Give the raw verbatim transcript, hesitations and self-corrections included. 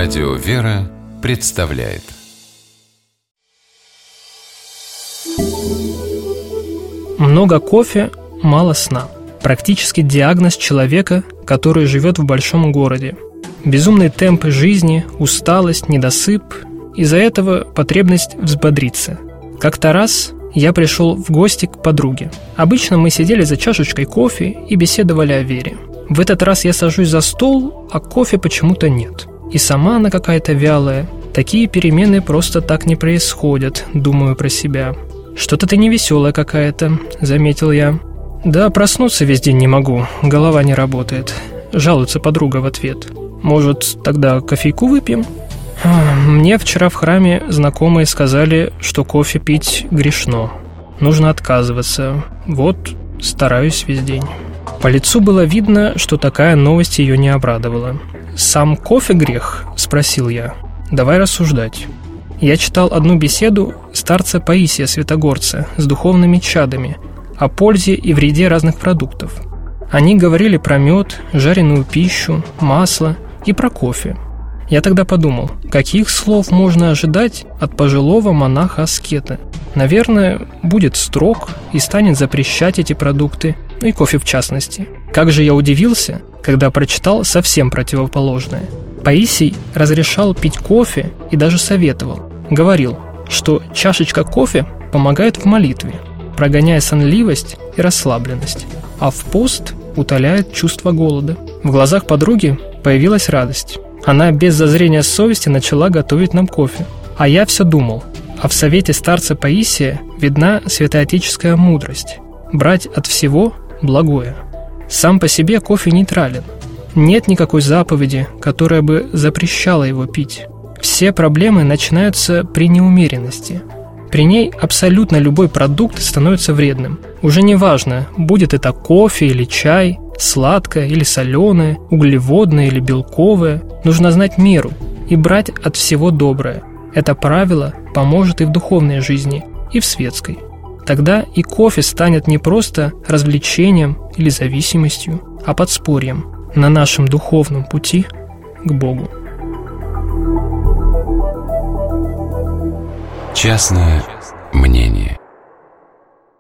Радио «Вера» представляет. Много кофе, мало сна. Практически диагноз человека, который живет в большом городе. Безумные темпы жизни, усталость, недосып. Из-за этого потребность взбодриться. Как-то раз я пришел в гости к подруге. Обычно мы сидели за чашечкой кофе и беседовали о вере. В этот раз я сажусь за стол, а кофе почему-то нет. И сама она какая-то вялая. Такие перемены просто так не происходят, думаю про себя. «Что-то ты невеселая какая-то», — заметил я. «Да, проснуться весь день не могу, голова не работает», — жалуется подруга в ответ. «Может, тогда кофейку выпьем?» Мне вчера в храме знакомые сказали, что кофе пить грешно. Нужно отказываться. Вот, стараюсь весь день. По лицу было видно, что такая новость ее не обрадовала. «Сам кофе грех?» – спросил я. «Давай рассуждать». Я читал одну беседу старца Паисия Святогорца с духовными чадами о пользе и вреде разных продуктов. Они говорили про мед, жареную пищу, масло и про кофе. Я тогда подумал, каких слов можно ожидать от пожилого монаха-аскета? Наверное, будет строг и станет запрещать эти продукты, ну и кофе в частности. Как же я удивился, когда прочитал совсем противоположное. Паисий разрешал пить кофе и даже советовал. Говорил, что чашечка кофе помогает в молитве, прогоняя сонливость и расслабленность, а в пост утоляет чувство голода. В глазах подруги появилась радость. Она без зазрения совести начала готовить нам кофе. А я все думал, а в совете старца Паисия видна святоотеческая мудрость – брать от всего благое. Сам по себе кофе нейтрален. Нет никакой заповеди, которая бы запрещала его пить. Все проблемы начинаются при неумеренности. При ней абсолютно любой продукт становится вредным. Уже не важно, будет это кофе или чай, сладкое или соленое, углеводное или белковое. Нужно знать меру и брать от всего доброе. Это правило поможет и в духовной жизни, и в светской. Тогда и кофе станет не просто развлечением или зависимостью, а подспорьем на нашем духовном пути к Богу. Частное мнение.